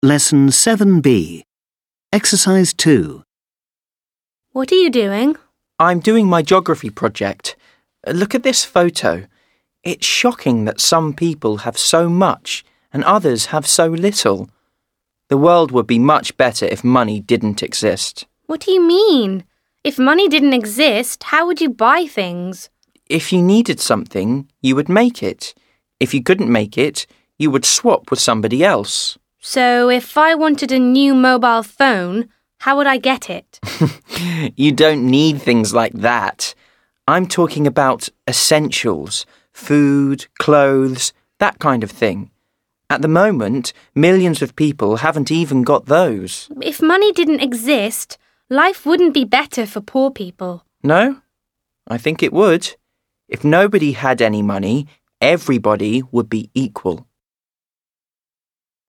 Lesson 7b. Exercise 2. What are you doing? I'm doing my geography project. Look at this photo. It's shocking that some people have so much and others have so little. The world would be much better if money didn't exist. What do you mean? If money didn't exist, how would you buy things? If you needed something, you would make it. If you couldn't make it, you would swap with somebody else. So if I wanted a new mobile phone, how would I get it? You don't need things like that. I'm talking about essentials, food, clothes, that kind of thing. At the moment, millions of people haven't even got those. If money didn't exist, life wouldn't be better for poor people. No? I think it would. If nobody had any money, everybody would be equal.